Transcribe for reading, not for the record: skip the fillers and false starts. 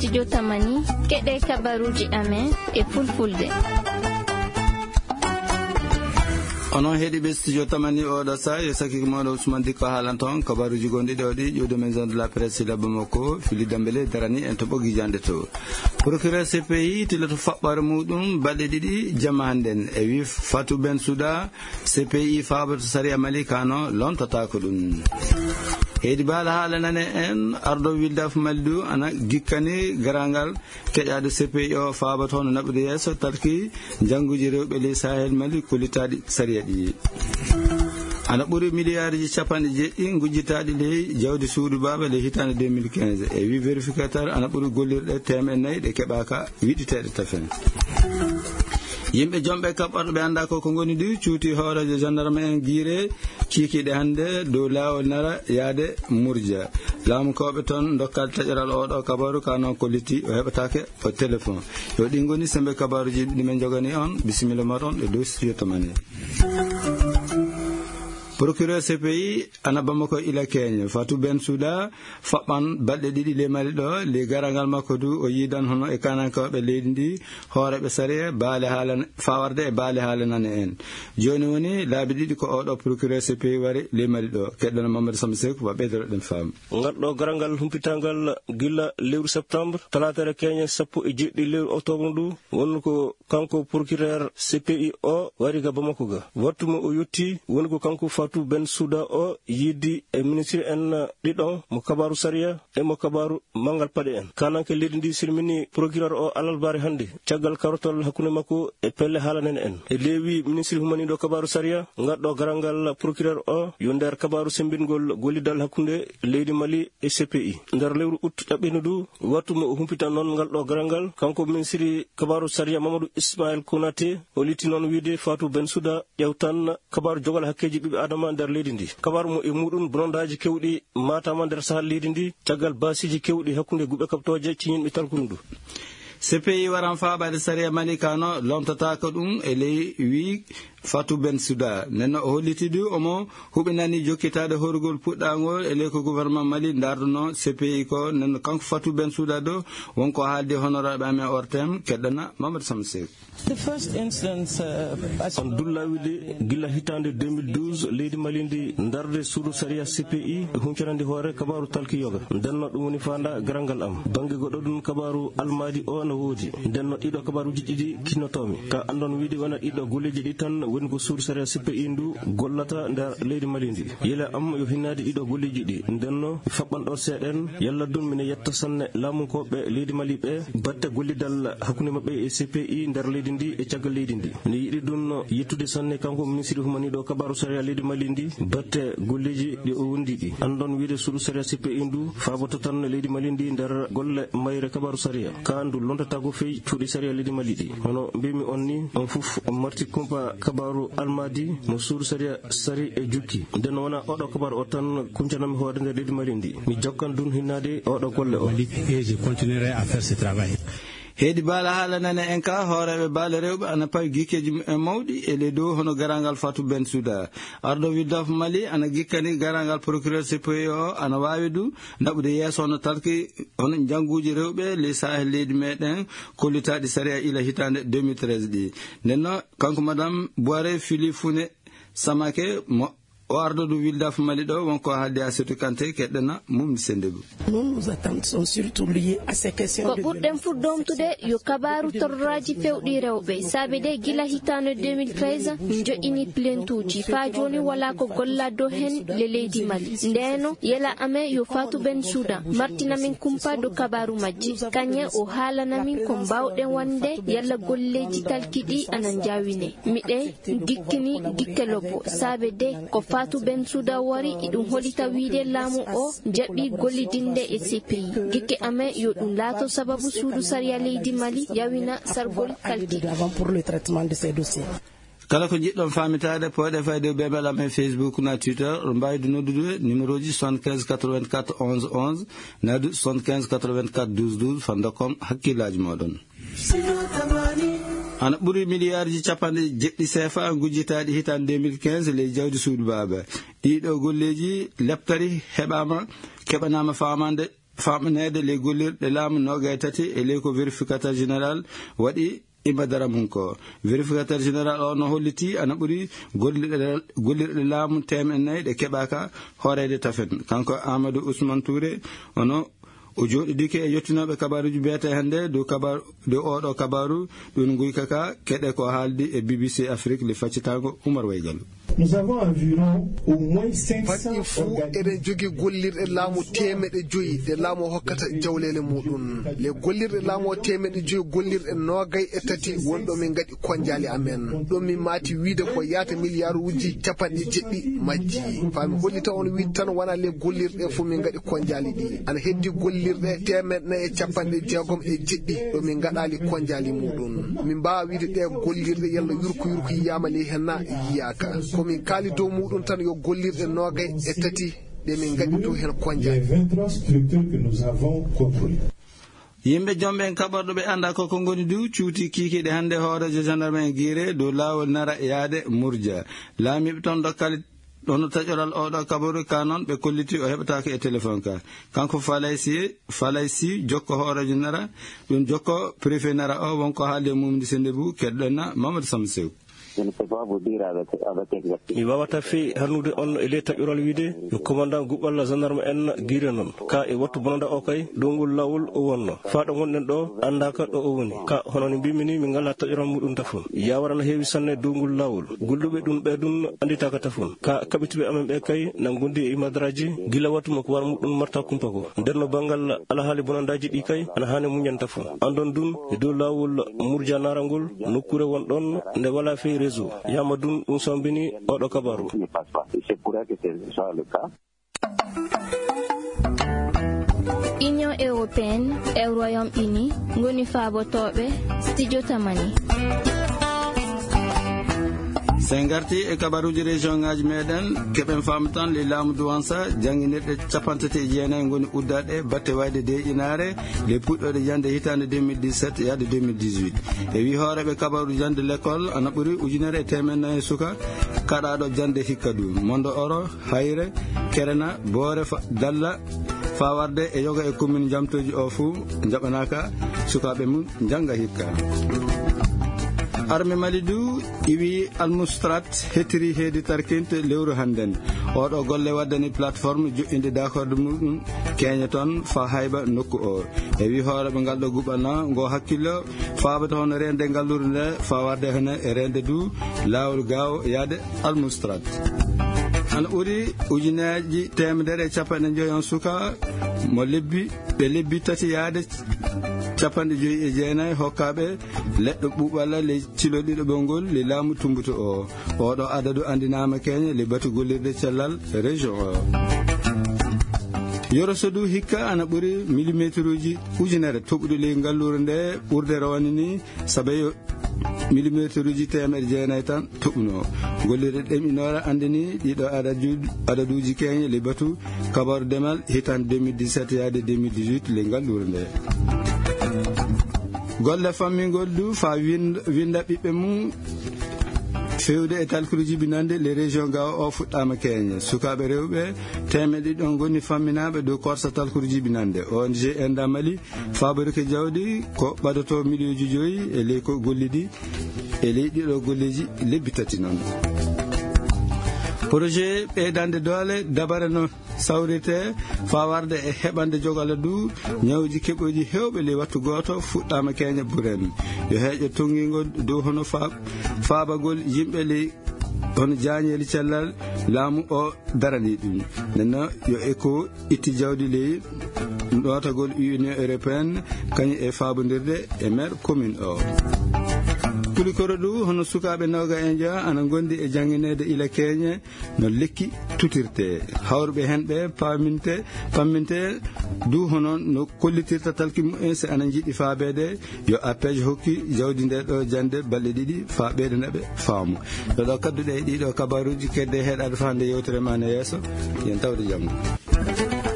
studio Tamani keɗe kabaruji amen e fulfulde. onon heeɗiɓe studio Tamani oɗo sa yo sakiki moɗo Ousmane Dikko haalan toon kabaruji gonɗiɗi oɗi ƴewde maison de la presse la Bamako Fili Dembélé darani en to ɓoggi jande to procureur CPI tilato faɓɓare muɗum balɗe ɗiɗi jamma hannden e wi Fatou Bensouda CPI fabato Saria Mali kano lontatako ɗum. heedi baala haalanane en ardo wildaf maldu ana gikkani garangal keƴade CPI o faaba toon naɓude yeeso tarki jannguji rewɓe ley Sahel Mali kollitaɗi Saria ɗi ana ɓuri milliards ji capanɗe jeɗɗi gujjitaɗi ley jawdi suudu baba ley hitande 2015 e wi vérificateur ana ɓuri gollirɗe temen 4 ɗe keɓaka wiɗiteɗe tafen. yimɓe jomɓe kaɓɓorɓe anda ko ngoni ɗi cuuti hoorejo gendarme en guire kiikiɗe hannde dow laawol nara yaade Mourdia laamu kawɓe toon dokkal taƴoral oɗo kabaru ka noon kolliti o heɓatake o téléphone yo ɗi ngoni sembe kabaruji ɗimen jogani on bisimilla moɗon e dow studio Tamani. procureur CPI ana Bamako ila Kenya Fatou Bensouda faɓɓan balɗe ɗiɗi le Mali ɗo le garangal makko du o yidan hono e kanankawɓe leydi ndi hooreɓe Saria baale haala fawarde e baale haalanane en joni woni laabi ɗiɗi ko oɗo procureur CPI wari le Mali ɗo keɗɗono Mamadou Samba Sekou wa ɓeydoroɗen faam. ngatɗo garangal humpitangal gilla lewru septembre talatere Kenya 17 lewru octobre ndu woni ko kanko procureur CPI o wari ga Bamako ga wattuma o yetti woni ko kanko Fatou Bensouda o yiddi e ministre en ɗiɗon mo kabaru Saria e mo kabaru mangal paɗe en kananke leydi ndi silmini procureur o alalbare hannde caggal karotol hakkunde makko e pelle haalanene en e leewi ministre humaniɗo kabaru Saria ngatɗo garangal procureur o yo nder kabaru sembingol gollidal hakkunde leydi Mali e CPI nder lewru août ɗaɓɓino du wattuma o humpitan noon ngalɗo garangal kanko ministre kabaru Saria Mamadou Ismaël Konaté o litti noon wiide Fatou Bensouda ƴewtan kabaru jogal hakkeji ɓiɓɓe adama nder leydi ndi kabaru mo e muɗum bonondaji kewɗi matama nder sahal leydi ndi caggal basiji kewɗi hakkunde guɓe kaptoje ciñinɓe talkunu ɗu. CPI waran faɓade Saria Mali kano lomtatako ɗum e ley wi Fatou Bensouda nenno o hollitidu omo huɓinani jokkitade horgol puɗɗangol e ley ko gouvernement Mali darduno CPI ko nenno kanko Fatou Bensouda do wonko haalde honoraɓe amen ortem keɗɗana Mamadou Samsek. The first instance on dullawide gilla hitande 2012 leydi Mali ndi darde suudu Saria CPI huncanande hoore kabaru talki yoga denno ɗum woni fanda garangal am bange goɗɗo ɗum kabaru almadi o no woodi denno ɗiɗo kabaruji ɗiɗi kinnotomi ka andon wiide wona ɗiɗo golleji ɗi tan woni ko suudu Saria CPI ndu gollata nder leydi Mali ndi yela am yo hinnade ɗiɗo golleji ɗi denno faɓɓanɗo seeɗen yalla dum mine yetta sanne laamunkoɓe leydi Mali ɓe batte gollidal hakkunde maɓɓe e CPI nder leydi ndi e caggal leydi ndi ne yiɗi ɗum yettude sanne kanko ministre humaniɗo kabaru Saria leydi Mali ndi batte golleji ɗi o wondi ɗi andon wiide suudu Saria CPI ndu fabato tan leydi Mali ndi nder golle mayre kabaru Saria ka ndu lontatago feyi cuuɗi Saria leydi Mali ɗi hono mbimi on ni on fof marti kumpa kabaru almadi mo suudu Saria sari e jukki nden wona oɗo kabaru o tan kuncanami hoore nder leydi Mali ndi mi jokkan dun hinnade oɗo golle o. Je continuerai à faire ce travail. heedi baala haalanane en ka hooreɓe baale rewɓe ana pawi gikkeji en mawɗi e ley dow hono garangal Fatou Bensouda ardo wildaf Mali ana gikkani garangal procureur CPI o ana wawi du naɓude yeeso hono talki hono jannguji rewɓe ley Sahel leydi meɗen kollitaɗi Saria ila hitande 2013 ɗi nenno kanko madame Boire Fili Fune Samake mo o ardodu wildaf Mali ɗo wonko haalde Asetou Kanté keɗɗana mum sendegu. Nos attentes sont surtout liées à ces questions. Ko ɓurɗen furdomtude yo kabaru torraji fewɗi rewɓe saabe de gila hitande 2013 joƴini plentuji fa joni wala ko golla do hen le leydi Mali ndeno yela amen yo Fatou Bensouda martinamin kumpa do kabaru majji kanye o haalanamin ko mbawɗen wande yalla golleji talkiɗi anan jawine miɗe gikkini gikke lobbo saabe de ko Fatou Bensouda wari iɗum holita wiide laamu o jaɓi gollidinde e CPI gikke amen yo ɗum laato sababu suudu Saria leydi Mali yawina sargol kalti kala ko jiɗɗon famitade poɗe fayde ɓe mbaɗam e Facebook na Twitter ɗo mbaydu noddude numéro ji 75 84 11 11 nadu 75 84 12 12 fandakon hakkillaji moɗon. ana ɓuri milliards ji capanɗe jeɗɗi CFA gujjitaɗi hitan 2015 ley jawdi suudu baba ɗiɗo golleji leptari heɓanama famande famnede le gollirɗe laamu nogay tati e ley ko vérificateur général waɗi ibadara mum ko vérificateur général o no holliti ana ɓuri gollirɗe laamu 400 ɗe keɓaka hoorede tafen kanko Amadou Ousmane Touré ono o jooɗidike e yettinoɓe kabaruji biyete hannde dow oɗo kabaru ɗum guykaka keɗe ko haaldi e BBC Afrique le faccitango Oumar Waygallu. Nous avons environ au moins 500 fadɗi fuu eɗen jogii gollirɗe laamu 500 ɗe laamu hokkata jawlele muɗum le gollirɗe laamu 500 gollirɗe 23 wonɗo min gaɗi konjali amen ɗo min maati wiide ko yaata milliarduji 70 majji fami hollita on wiide tan wona le gollirɗe fuu min gaɗi konjali ɗi ana heddi gollirɗe 460 ɗo min gaɗali konjali muɗum min mbawa wiide ɗe gollirɗe yalla yurko yiyama le henna yiyaka komin kaali dow muɗum tan yo gollirɗe 23 ɗe min gaɗi dow hen konjali. 23 structures que nous avons contrôlées. yimɓe jomɓe en kaɓorɗo ɓe anda koko ngoni du cuuti kikiɗe hannde hoorejo gendarme en Guiré dow laawol nara yaade Mourdia laamiɓe toon dokkali ɗono taƴoral oɗo kabaru ka noon ɓe kolliti o heɓatako e téléphone ka kanko falay si jokko hoorejo nara ɗum jokko préfet nara o wonko haalde mumdi sende bou keɗɗonna Mamadou Samsew. mi wawata fe hannude on e ley taƴoral wiide yo commandant guɓɓalla gendarme en Guiré noon ka e wattu bonanda o kay dow ngol lawol o wonno faaɗo gonɗen ɗo andaka ɗo o woni ka hono no mbimi ni min ngala taƴoral muɗum tafon yawara no heewi sanne dow ngol lawol golluɓe ɗum ɓeɗum anditaka tafon ka kaɓituɓe amen ɓe kay na gondi e imadaraji gila wattuma ko war muɗum marta kumpa ko nden no banggal alahaali bonandaji ɗi kay ana hani muñan tafon andon dun e dow lawol Mourdia narangol nokkure won ɗon nde wala fe réseau yama dun ɗum sombini oɗo kabaru. Union européenne e Royaume-Uni ngoni faabotoɓe studio tamani. sen garti e kabaruji région ngaji meɗen keɓen famtan le laamu duwansa jangguinirɗe 49 goni uddaɗe batte wayde de inare le puɗɗode jande hitande 2017 yaade 2018 e wi hooreɓe kabaru jande l'école ana ɓuuri ujunere e temednayi suka kaɗaɗo jande hikka du mondo oro hayre kerena boore dalla fawarde e yoga e commune jamtoji o fou jaɓanaka sukaɓe mum jangga hikka. arme Malidou iwi almustrat hetiri heedi tarkinte lewru hannden oɗo golle waddani plateforme joƴƴinde d'accord muɗum keña toon fa hayba nokku o e wi hooreɓe ngal ɗo guɓana ngo hakkillo faabata hono rende ngalluru nde fawarde hene e rende du lawol gaw yaade almustrat ana ɓuuri ujuneji 150 suka mo ɓe lebbi tati yaade 59 hokkaɓe leɗɗo ɓuuɓalla le ciloɗiɗo ɓongol le laamu tumbuto o oɗo adadu andinama keña le batu gollirde cellal région o yorosodu hikka ana ɓuuri millimétre uji ujunere toɓɓuɗo le ngalluru nde ɓurde rawani ni sabayo millimétre uji 900 tan toɓɓuno gollirde ɗemɗinore andini ɗiɗo adaduji keña le batu kabaru demal hitande 2017 yaade 2018 le ngalluru nde golle fammingol du fa winda ɓiɓɓe mum fewde e talkuruji binande les régions gawa o fuɗɗama keñe sukaɓe rewɓe temeɗe ɗon goni famminaɓe dow korsa talkuruji binande ONG Enda Mali faborike jawdi ko ɓadoto million 5 e ley ko gollidi e ley ɗiɗo golleji lebbi tati noon projet ɓeydande doole dabare no sawrite fawarde e heɓande jogala du ñawji keɓoji hewɓe le wattu goto fuɗɗama keña buren yo heeƴo tonguingol dow hono faabagol yimɓe le hono jañeli cellal laamu o darani ɗum nenno yo ECHO itti jawdi ley ɗotagol Union européenne kañum e fabodirde e maire commune o kulikoro ɗu hono sukaɓe nawga en ja ana gondi e jangguinede ila keñe no lekki tutirte hawrɓe henɓe pamminte du hono no kollitirta talki mumen se ana jiiɗi faabede yo APEJ hokki jawdi nde ɗo jande balɗe ɗiɗi fa ɓeydaneɓe faamu ɗoɗo kadduɗe e ɗiɗo kabaruji kedde heeɗade fa hande yewtere ma ne yesso yen tawde jamma.